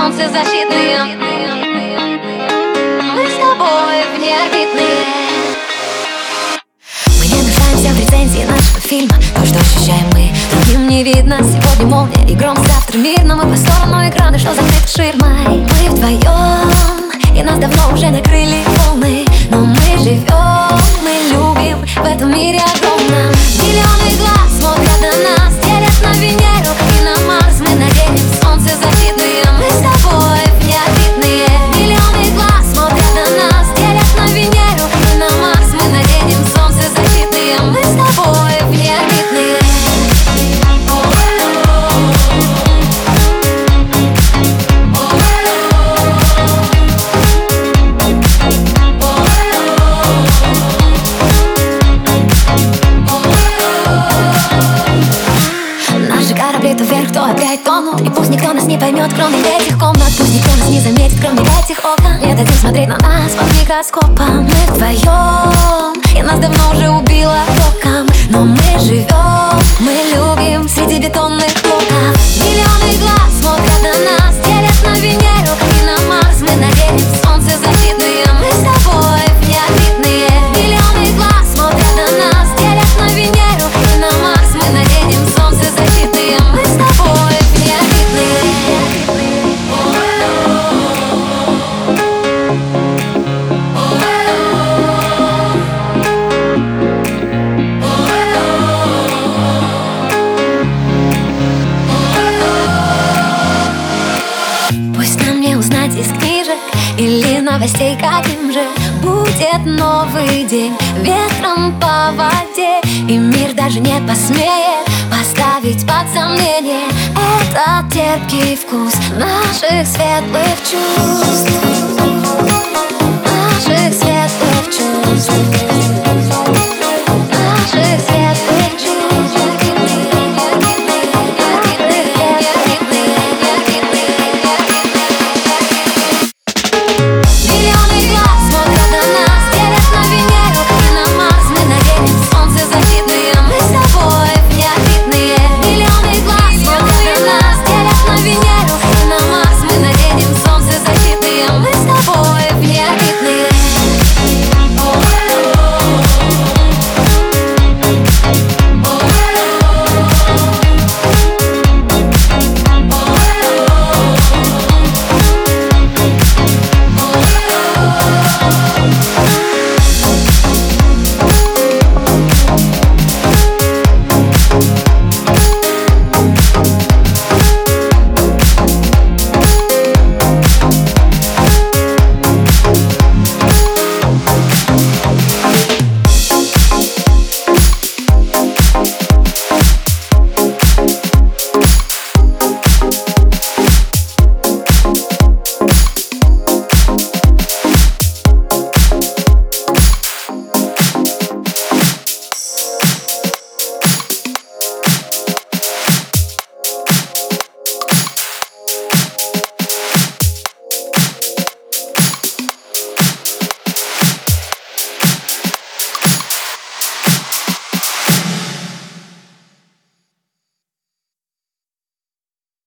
солнцезащитные. Мы с тобой внеорбитные. Мы не нуждаемся в рецензии нашего фильма. То, что ощущаем мы, другим не видно. Сегодня молния и гром, завтра мир. Но мы по сторону экрана, что закрыт ширмой. Мы вдвоем, и нас давно уже накрыли волны. Но мы живем, мы любим в этом мире огромном. Миллионы глаз смотрят на нас, делят на Венеру и на Марс. Мы наденем солнцезащитные. Мы с тобой внеорбитные. Миллионы глаз смотрят на нас, делят на Венеру и на Марс. Мы наденем солнцезащитные. Мы с тобой внеорбитные. То вверх, то опять тонут. И пусть никто нас не поймет, кроме этих комнат. Пусть никто нас не заметит, кроме этих окон. Не дадим смотреть на нас под микроскопом. Мы вдвоем, и нас давно уже убило током. Но мы живем, мы любим среди бетонных блоков. Миллионы глаз смотрят на нас, делят на Венеру и на Марс. Мы наденем солнцезащитные. Мы с тобой внеорбитные. Миллионы глаз смотрят на нас, делят на Венеру и на Марс. Мы наденем солнцезащитные. Мы с тобой внеорбитные. Пусть нам не узнать из книжек или новостей, каким же будет новый день. Ветром по воде, и мир даже не посмеет поставить под сомнение этот терпкий вкус наших светлых чувств.